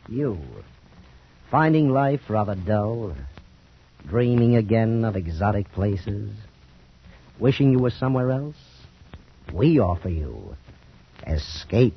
You. Finding life rather dull. Dreaming again of exotic places. Wishing you were somewhere else. We offer you escape.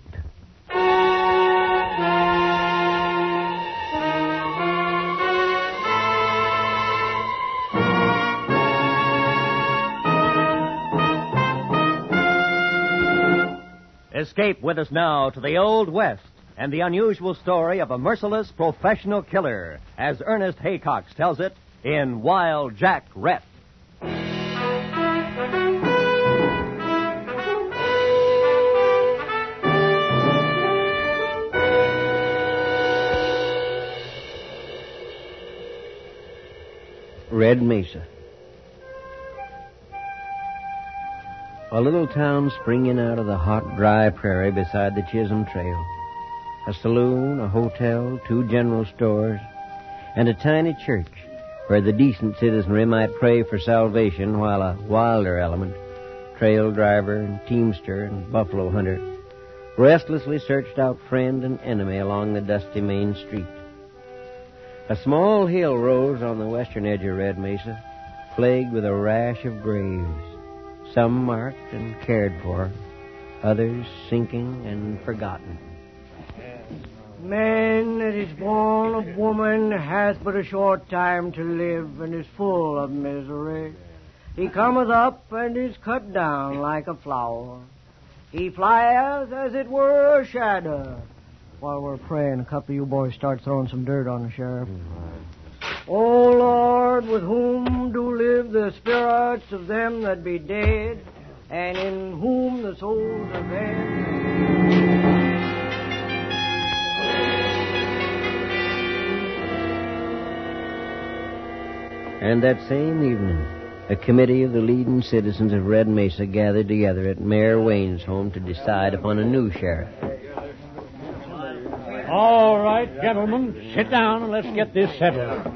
Escape with us now to the Old West and the unusual story of a merciless professional killer, as Ernest Haycox tells it in Wild Jack Rhett. Red Mesa. A little town springing out of the hot, dry prairie beside the Chisholm Trail. A saloon, a hotel, 2 general stores, and a tiny church where the decent citizenry might pray for salvation while a wilder element, trail driver and teamster and buffalo hunter, restlessly searched out friend and enemy along the dusty main street. A small hill rose on the western edge of Red Mesa, plagued with a rash of graves. Some marked and cared for, others sinking and forgotten. Man that is born of woman hath but a short time to live and is full of misery. He cometh up and is cut down like a flower. He flieth as it were a shadow. While we're praying, a couple of you boys start throwing some dirt on the sheriff. O Lord, with whom do live the spirits of them that be dead, and in whom the souls of them... And that same evening, a committee of the leading citizens of Red Mesa gathered together at Mayor Wayne's home to decide upon a new sheriff. All right, gentlemen, sit down and let's get this settled.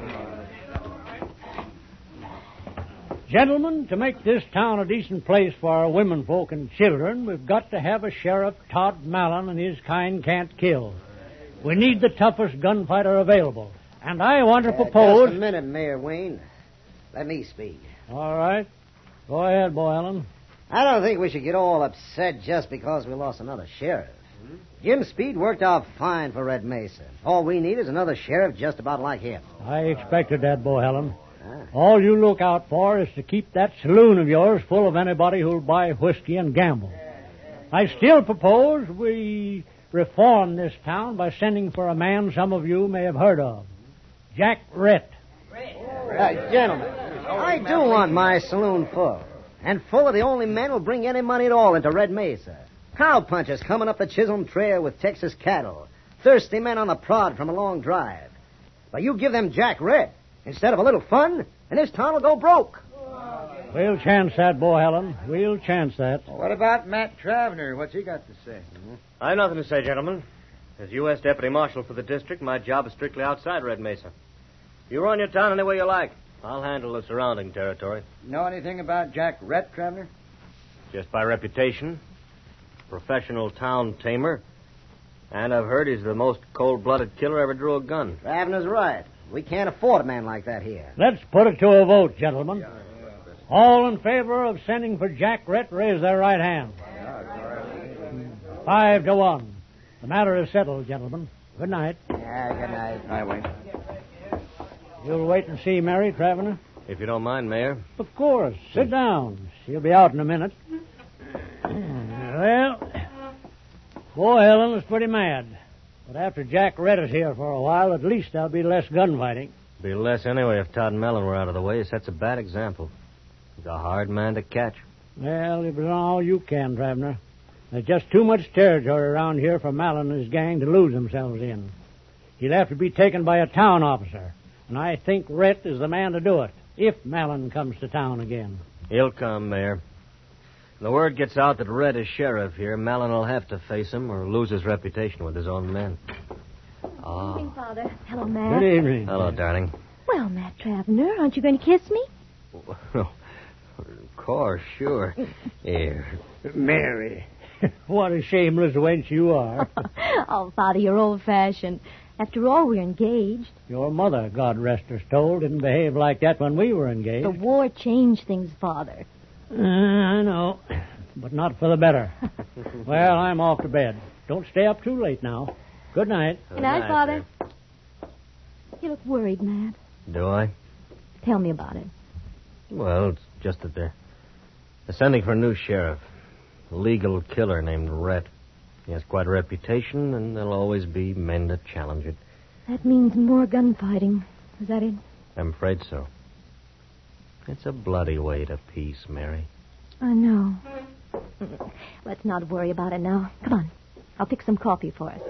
Gentlemen, to make this town a decent place for our womenfolk and children, we've got to have a Sheriff Todd Mallon and his kind can't kill. We need the toughest gunfighter available. And I want to propose... Just a minute, Mayor Wayne. Let me speak. All right. Go ahead, Bo Allen. I don't think we should get all upset just because we lost another sheriff. Jim Speed worked out fine for Red Mesa. All we need is another sheriff just about like him. I expected that, Bo Allen. All you look out for is to keep that saloon of yours full of anybody who'll buy whiskey and gamble. I still propose we reform this town by sending for a man some of you may have heard of. Jack Rhett. Gentlemen, I do want my saloon full. And full of the only men who'll bring any money at all into Red Mesa. Cowpunchers coming up the Chisholm Trail with Texas cattle. Thirsty men on the prod from a long drive. But you give them Jack Rhett instead of a little fun, and this town will go broke. We'll chance that, Bo Allen. We'll chance that. What about Matt Travener? What's he got to say? I have nothing to say, gentlemen. As U.S. Deputy Marshal for the district, my job is strictly outside Red Mesa. You run your town any way you like. I'll handle the surrounding territory. Know anything about Jack Rhett, Travener? Just by reputation. Professional town tamer. And I've heard he's the most cold-blooded killer ever drew a gun. Travener's right. We can't afford a man like that here. Let's put it to a vote, gentlemen. All in favor of sending for Jack Rhett, raise their right hand. 5-1. The matter is settled, gentlemen. Good night. Yeah, good night. Hi, Wayne. You'll wait and see Mary, Travener? If you don't mind, Mayor. Of course. Sit down. She'll be out in a minute. Well, Bo Allen is pretty mad. But after Jack Rhett is here for a while, at least there'll be less gunfighting. Be less anyway if Todd Mellon were out of the way. He sets a bad example. He's a hard man to catch. Well, you've done all you can, Travener. There's just too much territory around here for Mellon and his gang to lose themselves in. He'll have to be taken by a town officer. And I think Rhett is the man to do it, if Mellon comes to town again. He'll come, Mayor. The word gets out that Rhett is sheriff here, Mellon will have to face him or lose his reputation with his own men. Good evening, Father. Hello, Matt. Good evening. Hello, darling. Well, Matt Travener, aren't you going to kiss me? Of course, sure. Here. Mary. What a shameless wench you are. Oh, Father, you're old-fashioned. After all, we're engaged. Your mother, God rest her soul, didn't behave like that when we were engaged. The war changed things, Father. I know, but not for the better. Well, I'm off to bed. Don't stay up too late now. Good night. Good night, Father. You look worried, Matt. Do I? Tell me about it. Well, it's just that they're sending for a new sheriff. A legal killer named Rhett. He has quite a reputation, and there'll always be men to challenge it. That means more gunfighting. Is that it? I'm afraid so. It's a bloody way to peace, Mary. I know. Let's not worry about it now. Come on. I'll pick some coffee for us.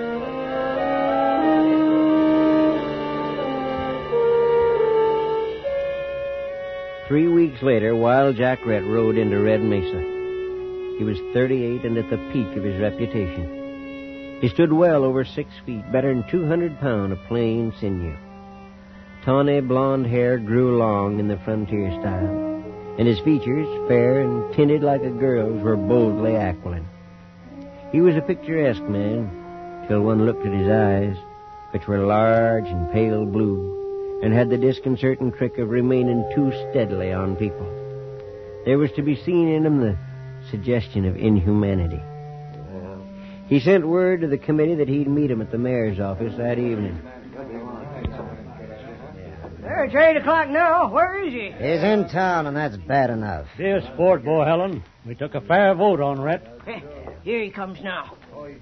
3 weeks later, Wild Jack Rhett rode into Red Mesa. He was 38 and at the peak of his reputation. He stood well over 6 feet, better than 200 pounds of plain sinew. Tawny blonde hair grew long in the frontier style, and his features, fair and tinted like a girl's, were boldly aquiline. He was a picturesque man, till one looked at his eyes, which were large and pale blue, and had the disconcerting trick of remaining too steadily on people. There was to be seen in him the suggestion of inhumanity. He sent word to the committee that he'd meet him at the mayor's office that evening. There, it's 8 o'clock now. Where is he? He's in town, and that's bad enough. Dear sport, Bohelen. We took a fair vote on Rhett. Here he comes now.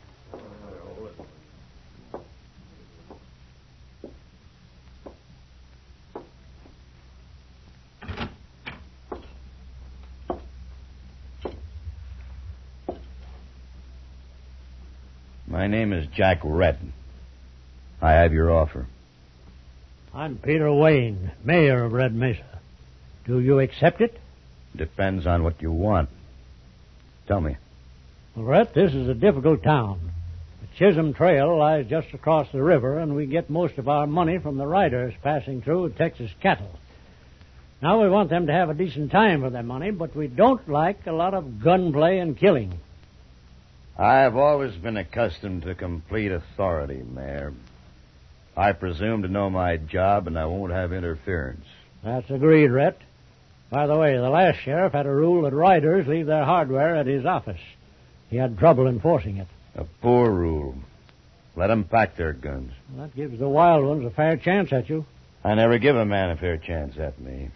My name is Jack Rhett. I have your offer. I'm Peter Wayne, mayor of Red Mesa. Do you accept it? Depends on what you want. Tell me. Well, Rhett, this is a difficult town. The Chisholm Trail lies just across the river, and we get most of our money from the riders passing through with Texas cattle. Now, we want them to have a decent time for their money, but we don't like a lot of gunplay and killing. I've always been accustomed to complete authority, Mayor. I presume to know my job, and I won't have interference. That's agreed, Rhett. By the way, the last sheriff had a rule that riders leave their hardware at his office. He had trouble enforcing it. A poor rule. Let them pack their guns. Well, that gives the wild ones a fair chance at you. I never give a man a fair chance at me.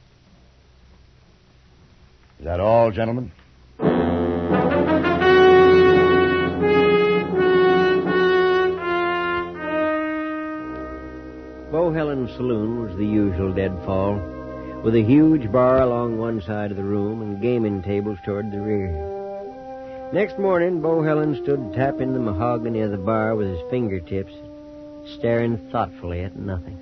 Is that all, gentlemen? Bohelen's saloon was the usual deadfall, with a huge bar along one side of the room and gaming tables toward the rear. Next morning, Bohelen stood tapping the mahogany of the bar with his fingertips, staring thoughtfully at nothing.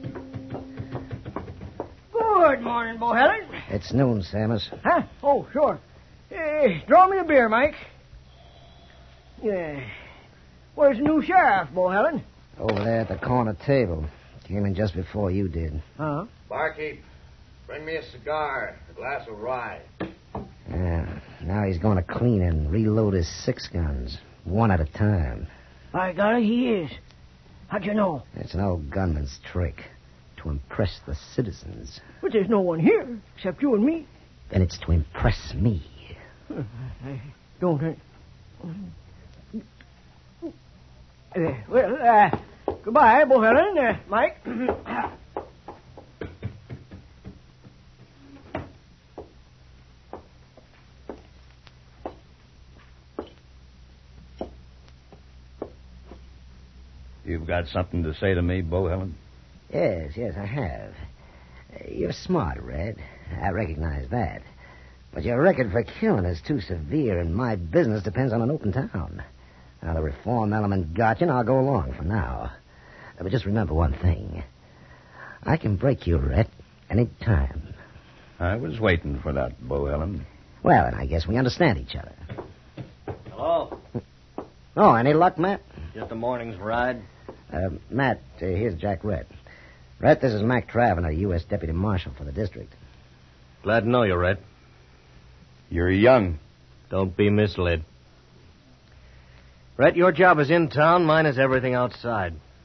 Good morning, Bohelen. It's noon, Samus. Huh? Oh, sure. Draw me a beer, Mike. Yeah. Where's the new sheriff, Bohelen? Over there at the corner table. Came in just before you did. Huh? Barkeep, bring me a cigar, a glass of rye. Yeah. Now he's going to clean and reload his 6 guns, one at a time. By golly, he is. How'd you know? It's an old gunman's trick to impress the citizens. But there's no one here except you and me. Then it's to impress me. I don't... Goodbye, Bohelen. Mike. You've got something to say to me, Bohelen? Yes, I have. You're smart, Red. I recognize that. But your record for killing is too severe, and my business depends on an open town. Now, the reform element got you, and I'll go along for now. But just remember one thing. I can break you, Rhett, any time. I was waiting for that, Bohelen. Well, then I guess we understand each other. Hello? Oh, any luck, Matt? Just a morning's ride. Matt, here's Jack Rhett. Rhett, this is Mac Travener, U.S. Deputy Marshal for the district. Glad to know you, Rhett. You're young. Don't be misled. Rhett, your job is in town. Mine is everything outside.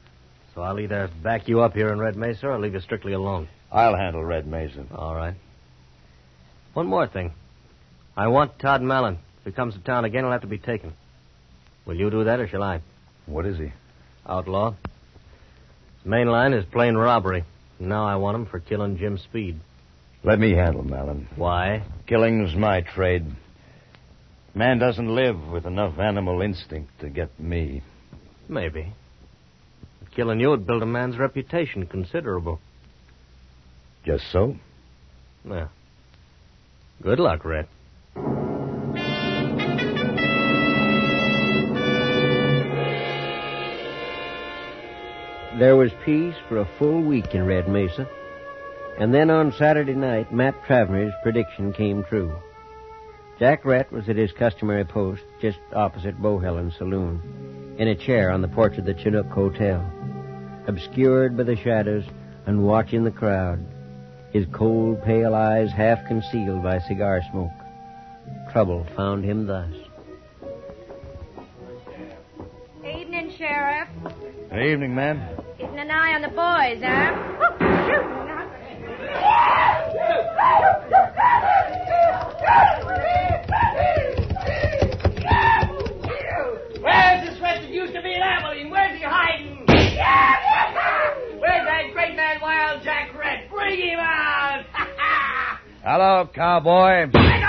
So I'll either back you up here in Red Mesa or leave you strictly alone. I'll handle Red Mesa. All right. One more thing. I want Todd Mallon. If he comes to town again, he'll have to be taken. Will you do that, or shall I? What is he? Outlaw. His main line is plain robbery. Now I want him for killing Jim Speed. Let me handle Mallon. Why? Killing's my trade. Man doesn't live with enough animal instinct to get me. Maybe. But killing you would build a man's reputation considerable. Just so? Yeah. Good luck, Red. There was peace for a full week in Red Mesa. And then on Saturday night, Matt Travener's prediction came true. Jack Rhett was at his customary post just opposite Bohelen's saloon, in a chair on the porch of the Chinook Hotel, obscured by the shadows and watching the crowd, his cold, pale eyes half concealed by cigar smoke. Trouble found him thus. Evening, Sheriff. Good evening, ma'am. Keeping an eye on the boys, huh? Where's this West that used to be at Abilene? Where's he hiding? Where's that great man, Wild Jack Red? Bring him out! Hello, cowboy.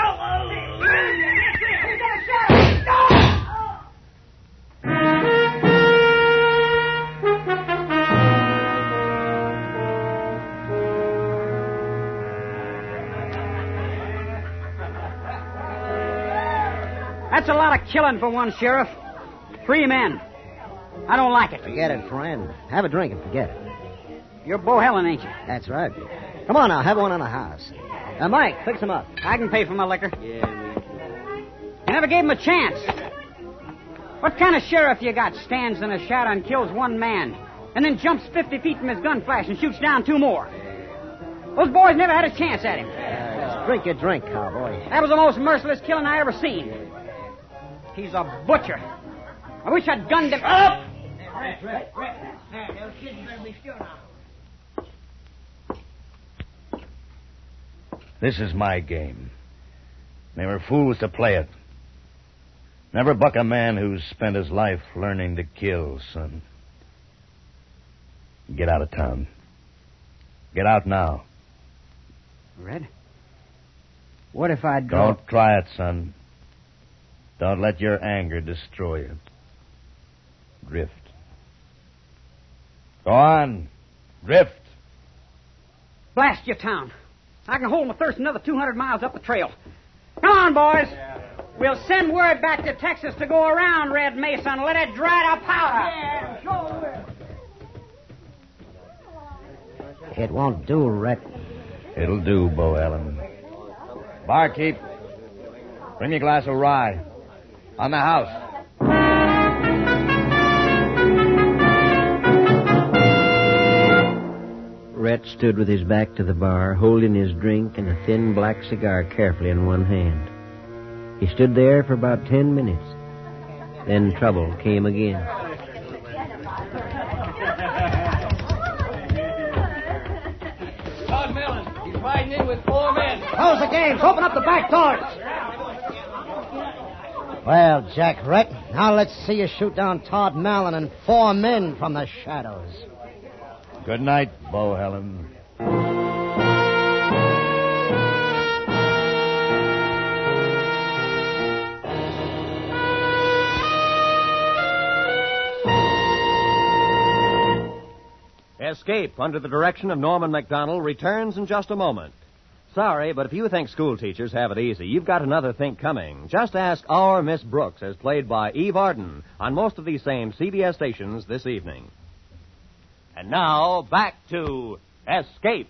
That's a lot of killing for one, Sheriff. 3 men. I don't like it. Forget it, friend. Have a drink and forget it. You're Bohelen, ain't you? That's right. Come on now, have one in the house. Mike, fix him up. I can pay for my liquor. You never gave him a chance. What kind of sheriff you got stands in a shadow and kills 1 man, and then jumps 50 feet from his gun flash and shoots down 2 more? Those boys never had a chance at him. Just drink your drink, cowboy. That was the most merciless killing I ever seen. He's a butcher. I wish I'd gunned him up. This is my game. They were fools to play it. Never buck a man who's spent his life learning to kill, son. Get out of town. Get out now. Red? What if I don't... Don't try it, son. Don't let your anger destroy you. Drift. Go on. Drift. Blast your town. I can hold my thirst another 200 miles up the trail. Come on, boys. We'll send word back to Texas to go around Red Mesa and let it dry to powder. Yeah, sure. It won't do, Rhett. It'll do, Bohelen. Barkeep, bring me a glass of rye. On the house. Rhett stood with his back to the bar, holding his drink and a thin black cigar carefully in one hand. He stood there for about 10 minutes. Then trouble came again. Todd Mellon, he's riding in with 4 men. Close the games. Open up the back doors. Well, Jack Rhett, now let's see you shoot down Todd Mallon and 4 men from the shadows. Good night, Bohelen. Escape, under the direction of Norman MacDonald, returns in just a moment. Sorry, but if you think school teachers have it easy, you've got another think coming. Just ask our Miss Brooks, as played by Eve Arden, on most of these same CBS stations this evening. And now, back to Escape.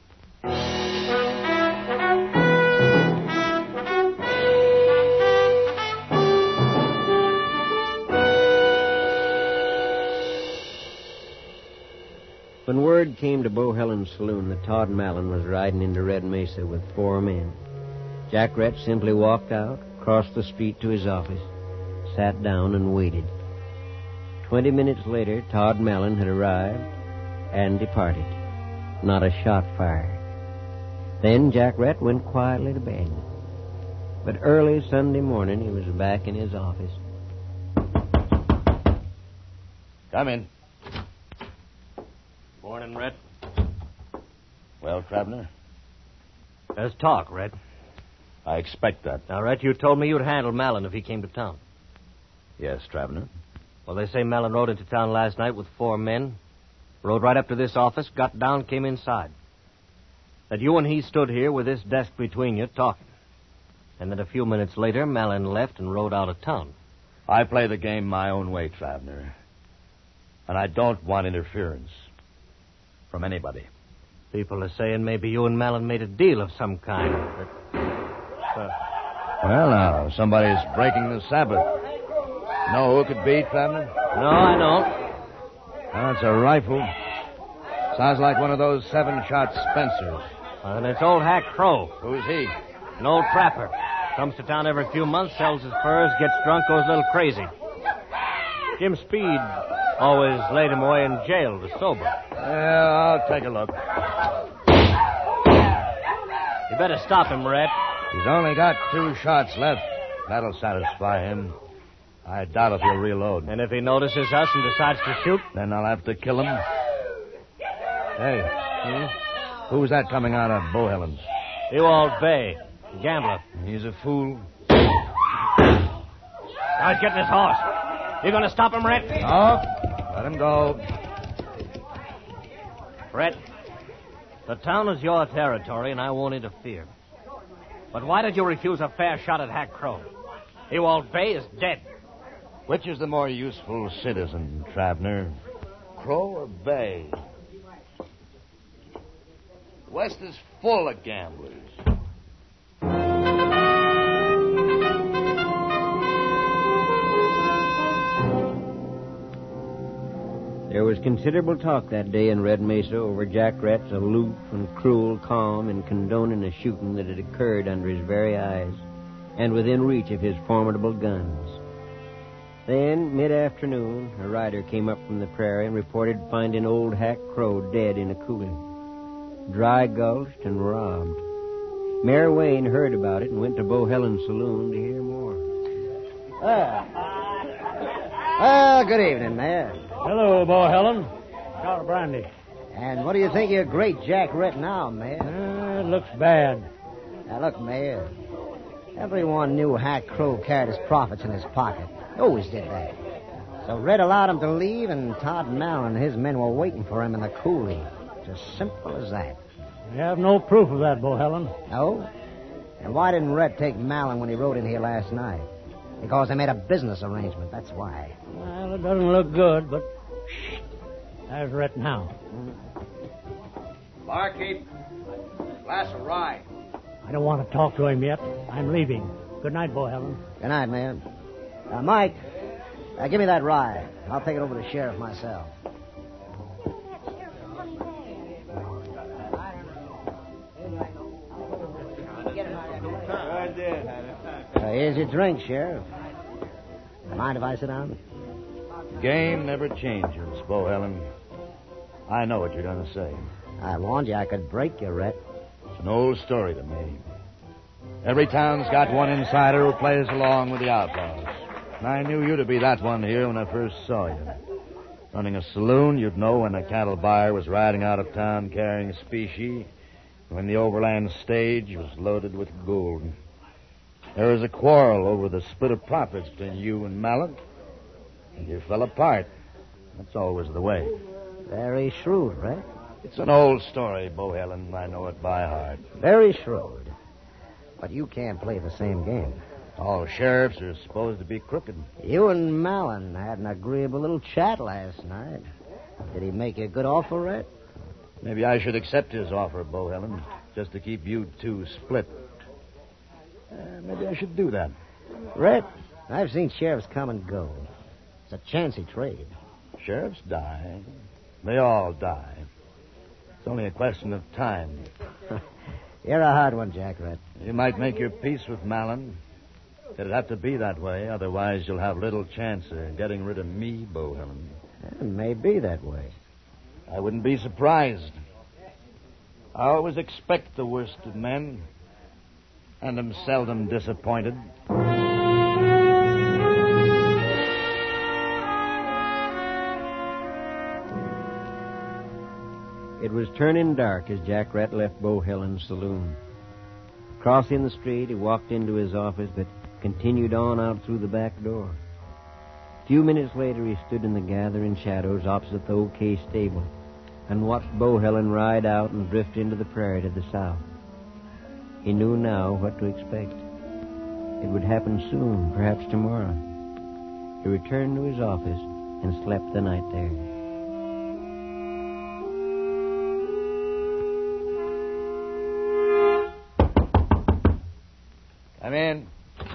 When word came to Bohelen's saloon that Todd Mallon was riding into Red Mesa with 4 men, Jack Rhett simply walked out, crossed the street to his office, sat down and waited. 20 minutes later, Todd Mallon had arrived, and departed. Not a shot fired. Then Jack Rhett went quietly to bed. But early Sunday morning, he was back in his office. Come in. Morning, Rhett. Well, Travener? There's talk, Rhett. I expect that. Now, Rhett, you told me you'd handle Mallon if he came to town. Yes, Travener. Well, they say Mallon rode into town last night with 4 men, rode right up to this office, got down, came inside. That you and he stood here with this desk between you talking. And that a few minutes later, Mallon left and rode out of town. I play the game my own way, Travener. And I don't want interference from anybody. People are saying maybe you and Mallon made a deal of some kind. Well, now, somebody's breaking the Sabbath. Know who it could be, Travener? No, I don't. Oh, it's a rifle. Sounds like one of those 7-shot Spencers. And it's old Hack Crow. Who's he? An old trapper. Comes to town every few months, sells his furs, gets drunk, goes a little crazy. Jim Speed always laid him away in jail to sober. Yeah, I'll take a look. You better stop him, Rhett. He's only got 2 shots left. That'll satisfy him. I doubt if he'll reload. And if he notices us and decides to shoot? Then I'll have to kill him. Hey, who's that coming out of Bohellen's? Ewald Bay, gambler. He's a fool. Now he's getting his horse. You going to stop him, Rhett? No. Let him go. Rhett, the town is your territory, and I won't interfere. But why did you refuse a fair shot at Hack Crow? Ewald Bay is dead. Which is the more useful citizen, Travener? Crow or Bay? The West is full of gamblers. There was considerable talk that day in Red Mesa over Jack Rhett's aloof and cruel calm in condoning a shooting that had occurred under his very eyes and within reach of his formidable guns. Then, mid-afternoon, a rider came up from the prairie and reported finding old Hack Crow dead in a coulee, dry gulched and robbed. Mayor Wayne heard about it and went to Bohellen's saloon to hear more. Well, good evening, Mayor. Hello, Bohellen. Shot of brandy. And what do you think of your great Jack Rhett now, Mayor? It looks bad. Now, look, Mayor. Everyone knew Hack Crow carried his profits in his pocket. Always did that. So Rhett allowed him to leave, and Todd Mallon and his men were waiting for him in the coulee. Just simple as that. We have no proof of that, Bohellen. No? And why didn't Rhett take Mallon when he rode in here last night? Because they made a business arrangement, that's why. Well, it doesn't look good, but... Shh. There's Rhett now. Barkeep, glass of rye. I don't want to talk to him yet. I'm leaving. Good night, Bohellen. Good night, man. Mike, give me that rye. I'll take it over to the sheriff myself. Here's your drink, Sheriff. Mind if I sit down? Game never changes, Bohellen. I know what you're going to say. I warned you I could break you, Rhett. It's an old story to me. Every town's got one insider who plays along with the outlaws. And I knew you to be that one here when I first saw you. Running a saloon, you'd know when a cattle buyer was riding out of town carrying a specie, when the overland stage was loaded with gold. There was a quarrel over the split of profits between you and Mallon, and you fell apart. That's always the way. Very shrewd, Rhett. It's an old story, Bohellen. I know it by heart. Very shrewd. But you can't play the same game. All sheriffs are supposed to be crooked. You and Mallon had an agreeable little chat last night. Did he make you a good offer, Rhett? Maybe I should accept his offer, Bohellen, just to keep you two split. Maybe I should do that. Rhett, I've seen sheriffs come and go. It's a chancy trade. Sheriffs die. They all die. It's only a question of time. You're a hard one, Jack Rhett. You might make your peace with Mallon. It'd have to be that way, otherwise you'll have little chance of getting rid of me, Bohellen. It may be that way. I wouldn't be surprised. I always expect the worst of men, and am seldom disappointed. It was turning dark as Jack Rhett left Bohelen's saloon. Crossing the street, he walked into his office, but continued on out through the back door. A few minutes later, he stood in the gathering shadows opposite the OK stable and watched Bohelen ride out and drift into the prairie to the south. He knew now what to expect. It would happen soon, perhaps tomorrow. He returned to his office and slept the night there. Come in.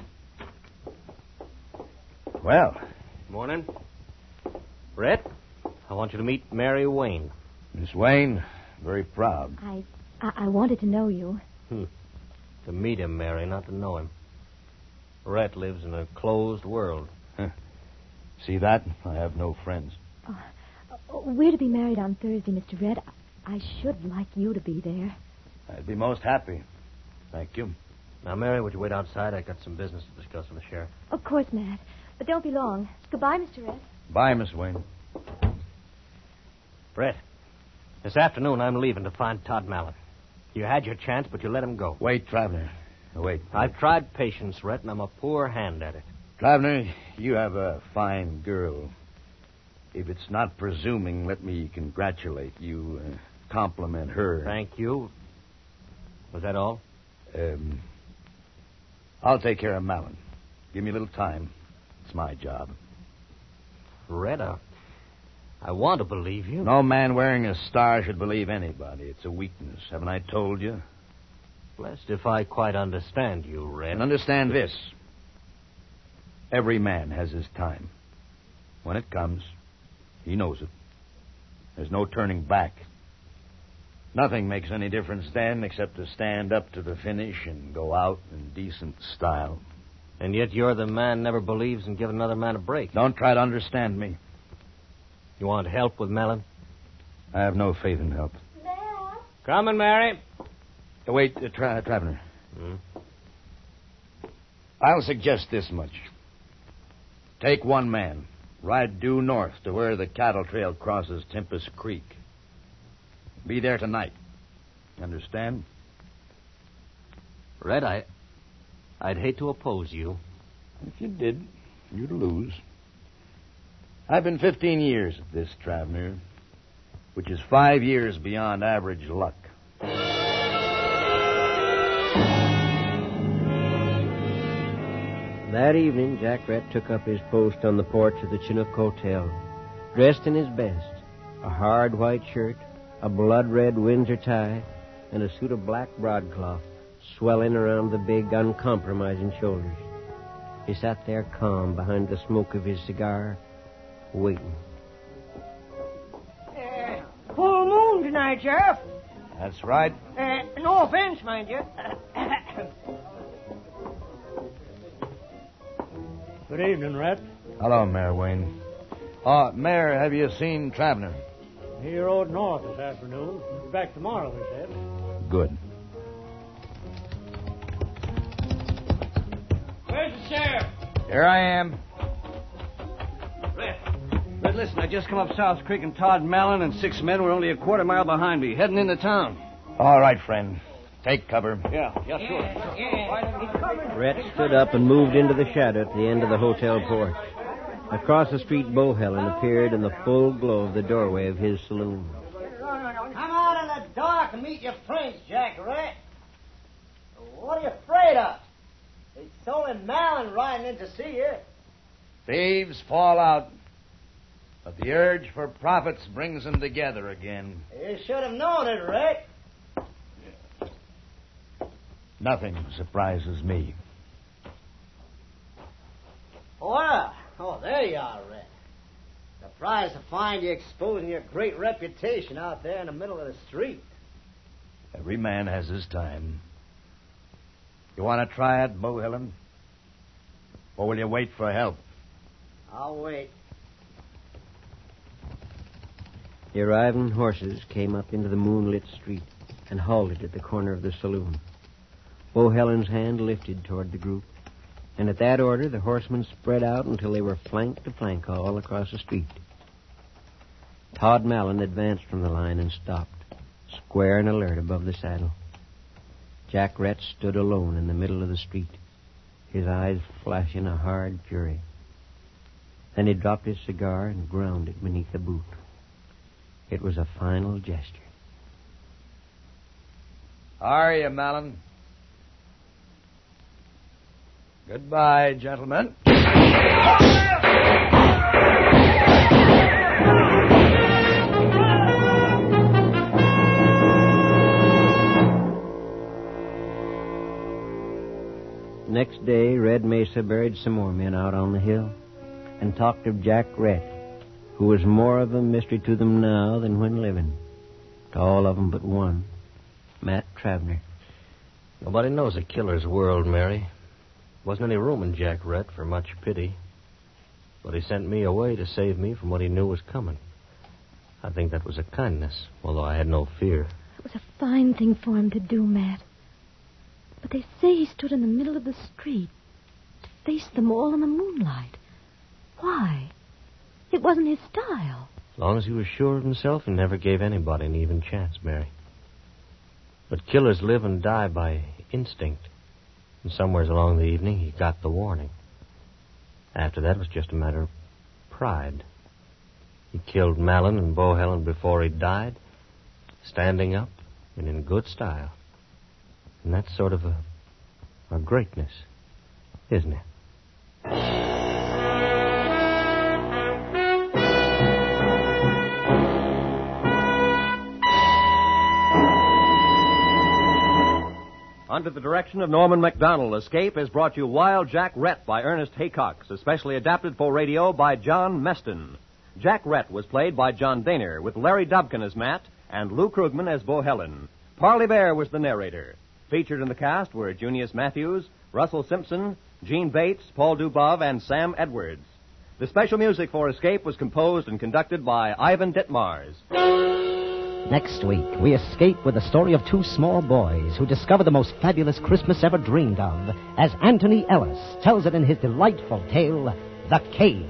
Well. Morning. Brett, I want you to meet Mary Wayne. Miss Wayne, very proud. I wanted to know you. To meet him, Mary, not to know him. Rhett lives in a closed world. See that? I have no friends. We're to be married on Thursday, Mr. Rhett. I should like you to be there. I'd be most happy. Thank you. Now, Mary, would you wait outside? I got some business to discuss with the sheriff. Of course, Matt. But don't be long. Goodbye, Mr. Rhett. Bye, Miss Wayne. Brett, this afternoon I'm leaving to find Todd Mallon. You had your chance, but you let him go. Wait, Traveler. Wait. I've tried patience, Rhett, and I'm a poor hand at it. Traveler, you have a fine girl. If it's not presuming, let me congratulate you, compliment her. Thank you. Was that all? I'll take care of Mallon. Give me a little time. It's my job. Rhett, I want to believe you. No man wearing a star should believe anybody. It's a weakness. Haven't I told you? Blessed if I quite understand you, Rhett. And understand this. Every man has his time. When it comes, he knows it. There's no turning back. Nothing makes any difference then except to stand up to the finish and go out in decent style. And yet you're the man never believes in giving another man a break. Don't try to understand me. You want help with Mallon? I have no faith in help. Coming, Mary. Wait, Traveler. I'll suggest this much. Take one man. Ride due north to where the cattle trail crosses Tempest Creek. Be there tonight. Understand? Red, I'd hate to oppose you. If you did, you'd lose. I've been 15 years at this, Traveler, which is 5 years beyond average luck. That evening, Jack Rhett took up his post on the porch of the Chinook Hotel, dressed in his best, a hard white shirt, a blood-red Windsor tie, and a suit of black broadcloth swelling around the big, uncompromising shoulders. He sat there calm behind the smoke of his cigar, waiting. Full moon tonight, Sheriff. That's right. No offense, mind you. Good evening, Rhett. Hello, Mayor Wayne. Mayor, have you seen Traveler? He rode north this afternoon. He'll be back tomorrow, he said. Good. Where's the sheriff? Here I am. Red, listen, I just come up South Creek, and Todd Mallon and 6 men were only a quarter mile behind me, heading into town. All right, friend. Take cover. Yeah, sure. Rhett stood up and moved into the shadow at the end of the hotel porch. Across the street, Bohelen appeared in the full glow of the doorway of his saloon. Come out in the dark and meet your friends, Jack Rhett. What are you afraid of? It's only Mallon riding in to see you. Thieves fall out, but the urge for profits brings them together again. You should have known it, Rhett. Nothing surprises me. Well, there you are, Rhett. Surprised to find you exposing your great reputation out there in the middle of the street. Every man has his time. You want to try it, Bohelen? Or will you wait for help? I'll wait. The arriving horses came up into the moonlit street and halted at the corner of the saloon. Bohelen's hand lifted toward the group, and at that order the horsemen spread out until they were flank to flank all across the street. Todd Mallon advanced from the line and stopped, square and alert above the saddle. Jack Rhett stood alone in the middle of the street, his eyes flashing a hard fury. Then he dropped his cigar and ground it beneath the boot. It was a final gesture. How are you, Mallon? Goodbye, gentlemen. Next day, Red Mesa buried some more men out on the hill and talked of Jack Rhett, who was more of a mystery to them now than when living. To all of them but one, Matt Travner. Nobody knows a killer's world, Mary. Wasn't any room in Jack Rhett for much pity. But he sent me away to save me from what he knew was coming. I think that was a kindness, although I had no fear. It was a fine thing for him to do, Matt. But they say he stood in the middle of the street to face them all in the moonlight. Why? It wasn't his style. As long as he was sure of himself, he never gave anybody an even chance, Mary. But killers live and die by instinct. And somewheres along the evening, he got the warning. After that, it was just a matter of pride. He killed Mallon and Bohelen before he died, standing up and in good style. And that's sort of a greatness, isn't it? Under the direction of Norman MacDonald, Escape has brought you Wild Jack Rhett by Ernest Haycox, especially adapted for radio by John Meston. Jack Rhett was played by John Daner, with Larry Dobkin as Matt and Lou Krugman as Bohelen. Parley Bear was the narrator. Featured in the cast were Junius Matthews, Russell Simpson, Gene Bates, Paul Dubov, and Sam Edwards. The special music for Escape was composed and conducted by Ivan Ditmars. Next week, we escape with the story of two small boys who discover the most fabulous Christmas ever dreamed of, as Anthony Ellis tells it in his delightful tale, The Cave.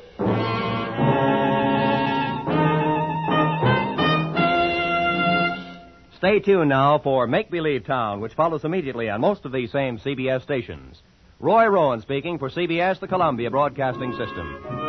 Stay tuned now for Make Believe Town, which follows immediately on most of these same CBS stations. Roy Rowan speaking for CBS, the Columbia Broadcasting System.